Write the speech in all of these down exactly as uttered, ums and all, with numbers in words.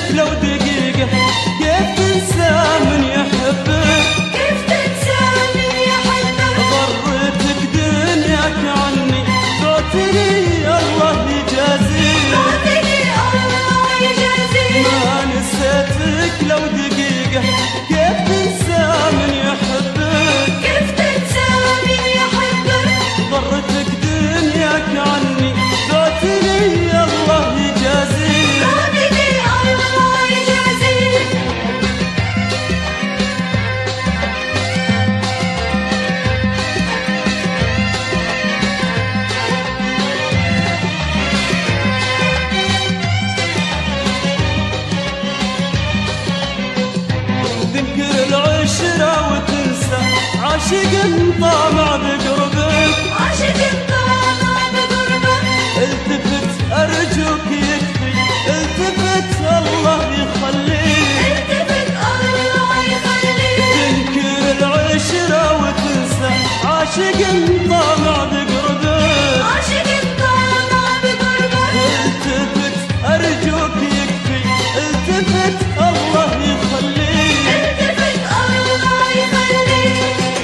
لو دقيقة كيف تنسى من يحبك؟ كيف تنسى من يحبك؟ غرتك دنياك عني بعتني الله يجازيك بعتني الله يجازيك ما نسيتك لو دقيقة كيف تنسى من يحبك؟ كيف تنسى من يحبك؟ غرتك دنياك عني بعتني الله يجازيك بعتني الله يجازيك تنكر العشرة وتنسى عاشق طامع بقربك عاشق طامع بقربك التفت أرجوك يكفي التفت الله يخليك التفت الله يخليك تنكر العشرة وتنسى عاشق طامع بقربك عاشق طامع بقربك التفت أرجوك يكفي التفت الله يخليك التفت الله يخليك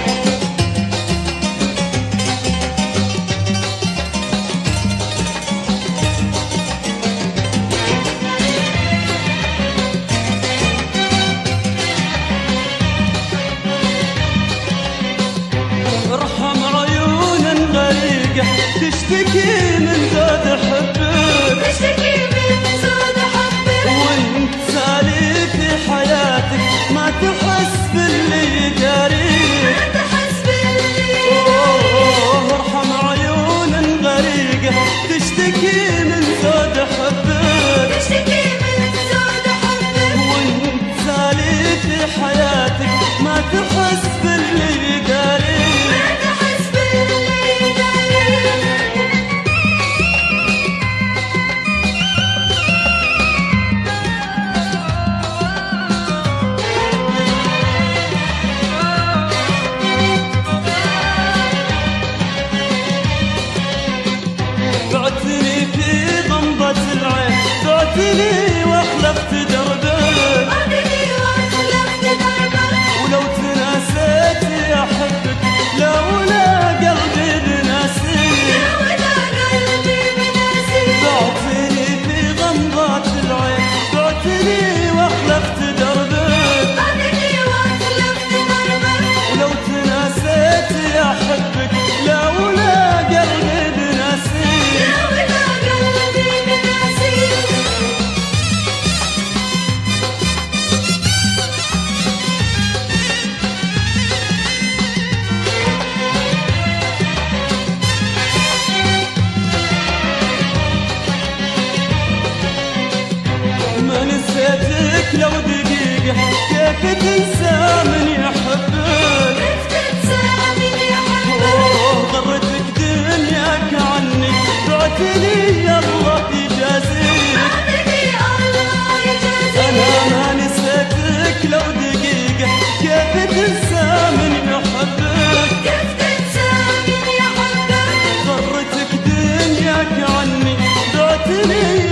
ارحم عيون غريقة تشتكي من زاد حبك تشتكي من زود حبك وانت سالي في حياتك ما تحس باللي جاريك ما تحس باللي أوه، ارحم عيون غريقة تشتكي من زود حبك تشتكي من زود حبك وانت سالي في حياتك ما تحس باللي جاريك ما تحس باللي داريك بعتني في غمضة العين بعتني واخلفت دربك بعتني وخلفت دربك ولو تناسيت احبك لولا قلبي بناسيك لولا قلبي بناسيك بعتني في غمضة العين بعتني واخلفت دربك بعتني وخلفت دربك ولو تناسيت احبك لولا قلبي بناسيك لولا قلبي بناسيك ما نسيتك لو دقيقة كيف تنسى من يحبك؟ كيف تنسى من يحبك؟ أوه، غرتك دنياك عني بعتني الله يجازيك بعتني الله يجازيك أنا ما نسيتك لو دقيقة كيف تنسى من يحبك؟ كيف تنسى من يحبك؟ غرتك دنياك عني بعتني